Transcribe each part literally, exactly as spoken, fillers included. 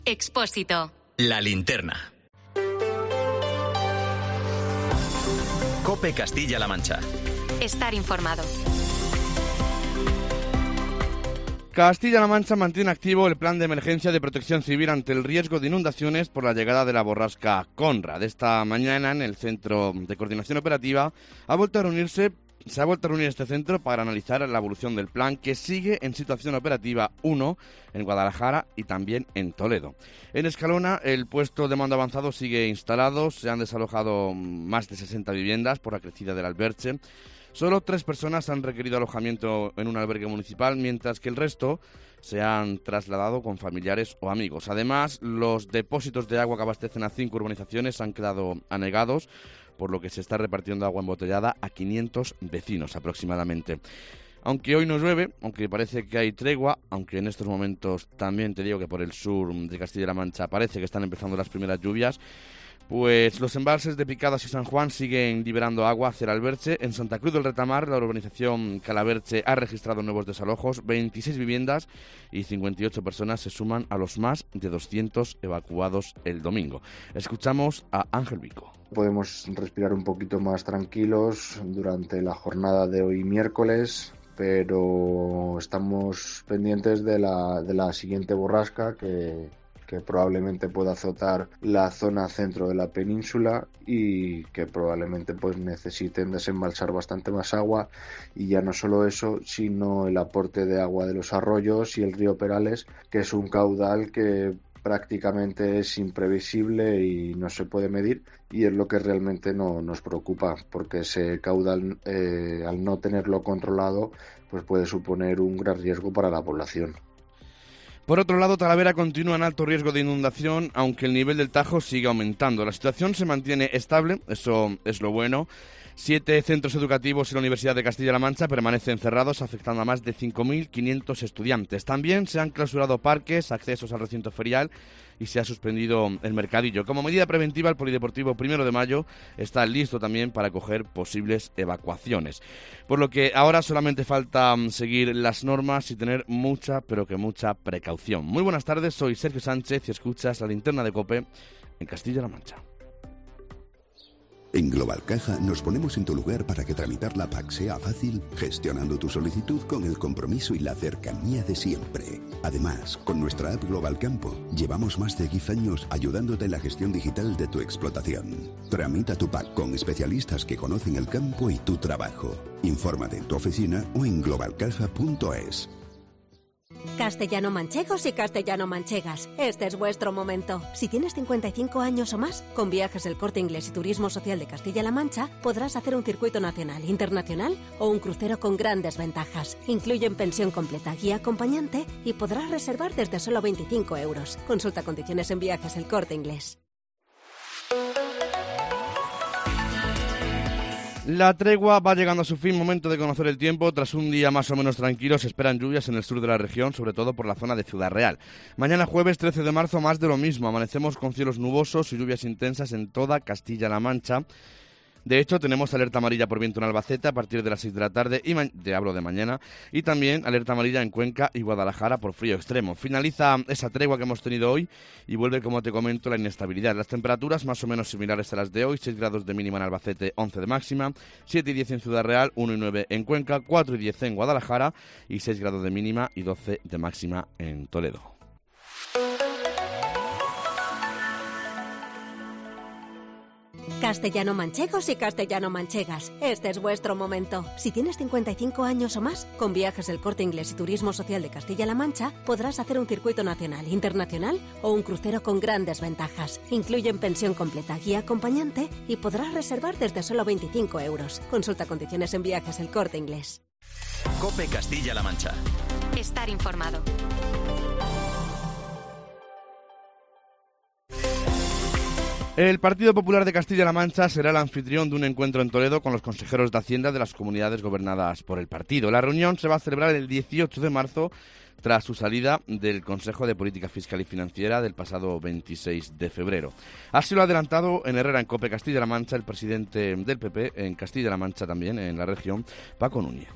Expósito. La linterna. COPE Castilla-La Mancha. Estar informado. Castilla-La Mancha mantiene activo el plan de emergencia de protección civil ante el riesgo de inundaciones por la llegada de la borrasca Conrad. Esta mañana, en el Centro de Coordinación Operativa, ha vuelto a reunirse, se ha vuelto a reunir este centro para analizar la evolución del plan, que sigue en situación operativa uno en Guadalajara y también en Toledo. En Escalona, el puesto de mando avanzado sigue instalado, se han desalojado más de sesenta viviendas por la crecida del Alberche. Solo tres personas han requerido alojamiento en un albergue municipal, mientras que el resto se han trasladado con familiares o amigos. Además, los depósitos de agua que abastecen a cinco urbanizaciones han quedado anegados, por lo que se está repartiendo agua embotellada a quinientos vecinos aproximadamente. Aunque hoy no llueve, aunque parece que hay tregua, aunque en estos momentos también te digo que por el sur de Castilla-La Mancha parece que están empezando las primeras lluvias, pues los embalses de Picadas y San Juan siguen liberando agua hacia el Alberche. En Santa Cruz del Retamar, la urbanización Calaberche ha registrado nuevos desalojos, veintiséis viviendas y cincuenta y ocho personas se suman a los más de doscientos evacuados el domingo. Escuchamos a Ángel Vico. Podemos respirar un poquito más tranquilos durante la jornada de hoy miércoles, pero estamos pendientes de la, de la siguiente borrasca que... que probablemente pueda azotar la zona centro de la península y que probablemente pues necesiten desembalsar bastante más agua, y ya no solo eso, sino el aporte de agua de los arroyos y el río Perales, que es un caudal que prácticamente es imprevisible y no se puede medir, y es lo que realmente no nos preocupa, porque ese caudal, eh, al no tenerlo controlado, pues puede suponer un gran riesgo para la población. Por otro lado, Talavera continúa en alto riesgo de inundación, aunque el nivel del Tajo sigue aumentando. La situación se mantiene estable, eso es lo bueno. Siete centros educativos y la Universidad de Castilla-La Mancha permanecen cerrados, afectando a más de cinco mil quinientos estudiantes. También se han clausurado parques, accesos al recinto ferial y se ha suspendido el mercadillo. Como medida preventiva, el Polideportivo Primero de Mayo está listo también para acoger posibles evacuaciones. Por lo que ahora solamente falta seguir las normas y tener mucha, pero que mucha precaución. Muy buenas tardes, soy Sergio Sánchez y escuchas la linterna de COPE en Castilla-La Mancha. En Global Caja nos ponemos en tu lugar para que tramitar la P A C sea fácil, gestionando tu solicitud con el compromiso y la cercanía de siempre. Además, con nuestra app Global Campo, llevamos más de diez años ayudándote en la gestión digital de tu explotación. Tramita tu P A C con especialistas que conocen el campo y tu trabajo. Infórmate en tu oficina o en global caja punto es. Castellano-manchegos y castellano-manchegas, este es vuestro momento. Si tienes cincuenta y cinco años o más, con Viajes El Corte Inglés y Turismo Social de Castilla-La Mancha podrás hacer un circuito nacional, internacional o un crucero con grandes ventajas. Incluyen pensión completa, guía acompañante y podrás reservar desde solo veinticinco euros. Consulta condiciones en Viajes El Corte Inglés. La tregua va llegando a su fin, momento de conocer el tiempo. Tras un día más o menos tranquilo, se esperan lluvias en el sur de la región, sobre todo por la zona de Ciudad Real. Mañana jueves trece de marzo, más de lo mismo. Amanecemos con cielos nubosos y lluvias intensas en toda Castilla-La Mancha. De hecho, tenemos alerta amarilla por viento en Albacete a partir de las seis de la tarde, y ma- te hablo de mañana, y también alerta amarilla en Cuenca y Guadalajara por frío extremo. Finaliza esa tregua que hemos tenido hoy y vuelve, como te comento, la inestabilidad. Las temperaturas más o menos similares a las de hoy, seis grados de mínima en Albacete, once de máxima, siete y diez en Ciudad Real, uno y nueve en Cuenca, cuatro y diez en Guadalajara y seis grados de mínima y doce de máxima en Toledo. Castellano-manchegos y castellano-manchegas, este es vuestro momento. Si tienes cincuenta y cinco años o más, con Viajes El Corte Inglés y Turismo Social de Castilla-La Mancha podrás hacer un circuito nacional, internacional o un crucero con grandes ventajas. Incluyen pensión completa, guía acompañante y podrás reservar desde solo veinticinco euros. Consulta condiciones en Viajes El Corte Inglés. COPE Castilla-La Mancha. Estar informado. El Partido Popular de Castilla-La Mancha será el anfitrión de un encuentro en Toledo con los consejeros de Hacienda de las comunidades gobernadas por el partido. La reunión se va a celebrar el dieciocho de marzo, tras su salida del Consejo de Política Fiscal y Financiera del pasado veintiséis de febrero. Así lo ha adelantado en Herrera en COPE Castilla-La Mancha el presidente del P P en Castilla-La Mancha, también en la región, Paco Núñez.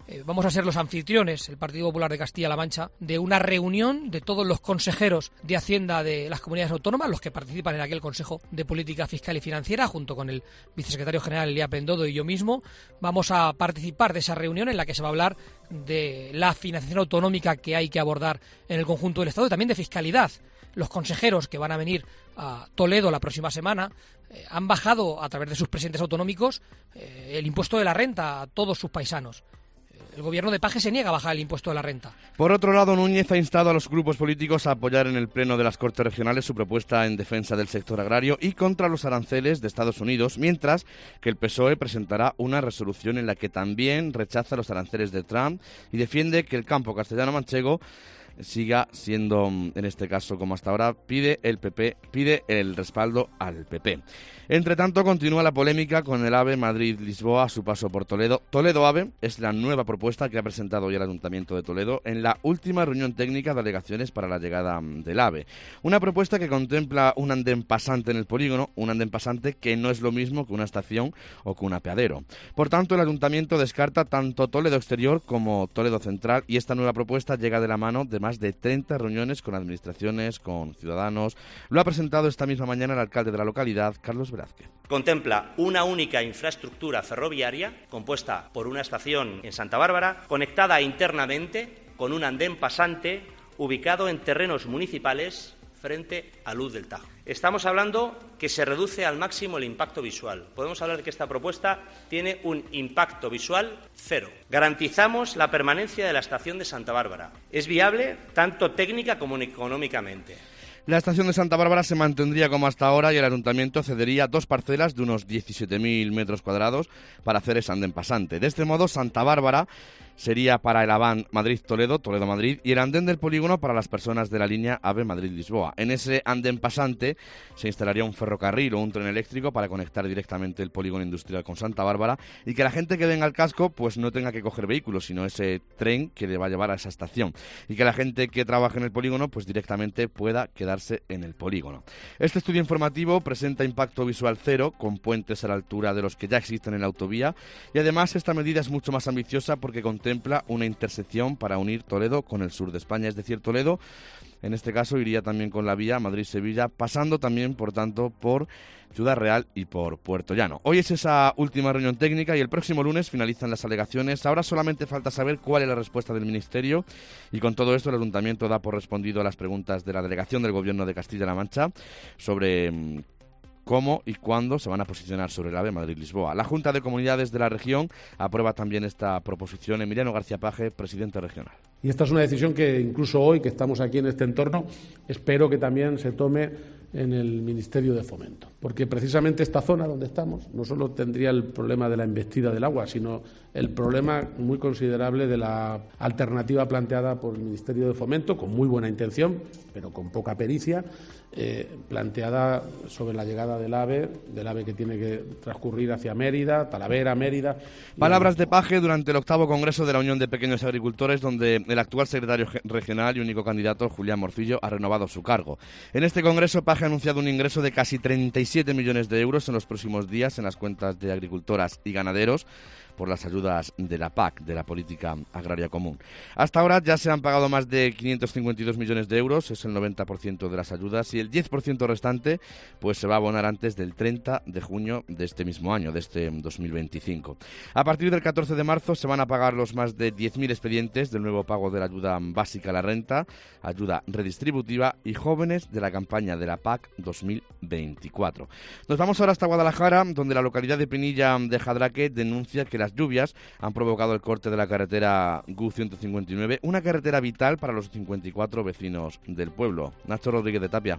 Eh, vamos a ser los anfitriones, el Partido Popular de Castilla-La Mancha, de una reunión de todos los consejeros de Hacienda de las comunidades autónomas, los que participan en aquel Consejo de Política Fiscal y Financiera, junto con el vicesecretario general Elías Bendodo y yo mismo. Vamos a participar de esa reunión en la que se va a hablar de la financiación autonómica que hay que abordar en el conjunto del Estado y también de fiscalidad. Los consejeros que van a venir a Toledo la próxima semana eh, han bajado a través de sus presidentes autonómicos eh, el impuesto de la renta a todos sus paisanos. El gobierno de Paje se niega a bajar el impuesto de la renta. Por otro lado, Núñez ha instado a los grupos políticos a apoyar en el Pleno de las Cortes Regionales su propuesta en defensa del sector agrario y contra los aranceles de Estados Unidos, mientras que el P S O E presentará una resolución en la que también rechaza los aranceles de Trump y defiende que el campo castellano-manchego siga siendo, en este caso como hasta ahora, pide el P P, pide el respaldo al P P. Entre tanto, continúa la polémica con el AVE Madrid-Lisboa a su paso por Toledo. Toledo AVE es la nueva propuesta que ha presentado hoy el Ayuntamiento de Toledo en la última reunión técnica de alegaciones para la llegada del AVE. Una propuesta que contempla un andén pasante en el polígono, un andén pasante que no es lo mismo que una estación o que un apeadero. Por tanto, el Ayuntamiento descarta tanto Toledo Exterior como Toledo Central y esta nueva propuesta llega de la mano de más de treinta reuniones con administraciones, con ciudadanos. Lo ha presentado esta misma mañana el alcalde de la localidad, Carlos Velázquez. Contempla una única infraestructura ferroviaria compuesta por una estación en Santa Bárbara, conectada internamente con un andén pasante ubicado en terrenos municipales frente a Luz del Tajo. Estamos hablando que se reduce al máximo el impacto visual. Podemos hablar de que esta propuesta tiene un impacto visual cero. Garantizamos la permanencia de la estación de Santa Bárbara. Es viable tanto técnica como económicamente. La estación de Santa Bárbara se mantendría como hasta ahora y el Ayuntamiento cedería dos parcelas de unos diecisiete mil metros cuadrados para hacer ese andén pasante. De este modo, Santa Bárbara sería para el AVAN Madrid-Toledo, Toledo-Madrid, y el andén del polígono para las personas de la línea AVE Madrid-Lisboa. En ese andén pasante se instalaría un ferrocarril o un tren eléctrico para conectar directamente el polígono industrial con Santa Bárbara y que la gente que venga al casco pues no tenga que coger vehículos, sino ese tren que le va a llevar a esa estación. Y que la gente que trabaje en el polígono pues directamente pueda quedarse en el polígono. Este estudio informativo presenta impacto visual cero, con puentes a la altura de los que ya existen en la autovía, y además esta medida es mucho más ambiciosa porque contempla una intersección para unir Toledo con el sur de España, es decir, Toledo en este caso iría también con la vía Madrid-Sevilla, pasando también, por tanto, por Ciudad Real y por Puerto Llano. Hoy es esa última reunión técnica y el próximo lunes finalizan las alegaciones. Ahora solamente falta saber cuál es la respuesta del Ministerio y con todo esto el Ayuntamiento da por respondido a las preguntas de la delegación del Gobierno de Castilla-La Mancha sobre mmm, cómo y cuándo se van a posicionar sobre el AVE Madrid-Lisboa. La Junta de Comunidades de la región aprueba también esta proposición. Emiliano García Paje, presidente regional. Y esta es una decisión que incluso hoy, que estamos aquí en este entorno, espero que también se tome en el Ministerio de Fomento. Porque precisamente esta zona donde estamos no solo tendría el problema de la embestida del agua, sino el problema muy considerable de la alternativa planteada por el Ministerio de Fomento, con muy buena intención, pero con poca pericia, eh, planteada sobre la llegada del AVE, del AVE que tiene que transcurrir hacia Mérida, Talavera, Mérida. Palabras de Paje durante el octavo Congreso de la Unión de Pequeños Agricultores, donde el actual secretario regional y único candidato, Julián Morcillo, ha renovado su cargo. En este Congreso, Paje ha anunciado un ingreso de casi treinta y siete millones de euros en los próximos días en las cuentas de agricultoras y ganaderos por las ayudas de la P A C, de la Política Agraria Común. Hasta ahora ya se han pagado más de quinientos cincuenta y dos millones de euros, es el noventa por ciento de las ayudas, y el diez por ciento restante pues se va a abonar antes del treinta de junio de este mismo año, de este dos mil veinticinco. A partir del catorce de marzo se van a pagar los más de diez mil expedientes del nuevo pago de la ayuda básica a la renta, ayuda redistributiva y jóvenes de la campaña de la P A C dos mil veinticuatro. Nos vamos ahora hasta Guadalajara, donde la localidad de Pinilla de Jadraque denuncia que las lluvias han provocado el corte de la carretera G U ciento cincuenta y nueve, una carretera vital para los cincuenta y cuatro vecinos del pueblo. Nacho Rodríguez de Tapia.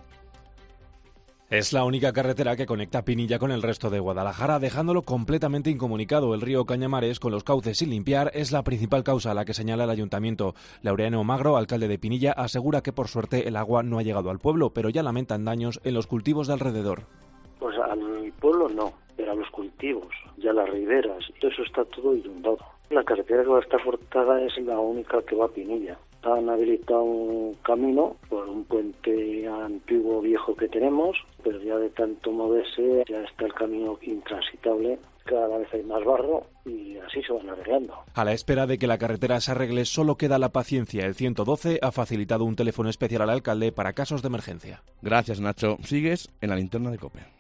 Es la única carretera que conecta Pinilla con el resto de Guadalajara, dejándolo completamente incomunicado. El río Cañamares, con los cauces sin limpiar, es la principal causa a la que señala el ayuntamiento. Laureano Magro, alcalde de Pinilla, asegura que por suerte el agua no ha llegado al pueblo, pero ya lamentan daños en los cultivos de alrededor. Pues al pueblo no, pero a los cultivos, ya las riberas, todo eso está todo inundado. La carretera que va a estar cortada es la única que va a Pinilla. Han habilitado un camino por un puente antiguo viejo que tenemos, pero ya de tanto moverse ya está el camino intransitable. Cada vez hay más barro y así se van arreglando. A la espera de que la carretera se arregle solo queda la paciencia. El ciento doce ha facilitado un teléfono especial al alcalde para casos de emergencia. Gracias, Nacho. Sigues en la linterna de COPE.